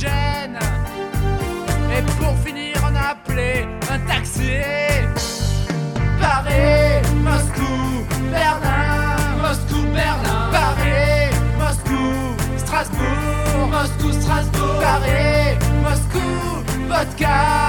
l'oxygène. Et pour finir, on a appelé un taxi. Paris, Moscou, Berlin. Moscou, Berlin. Paris, Moscou, Strasbourg. Moscou, Strasbourg. Paris, Moscou, vodka.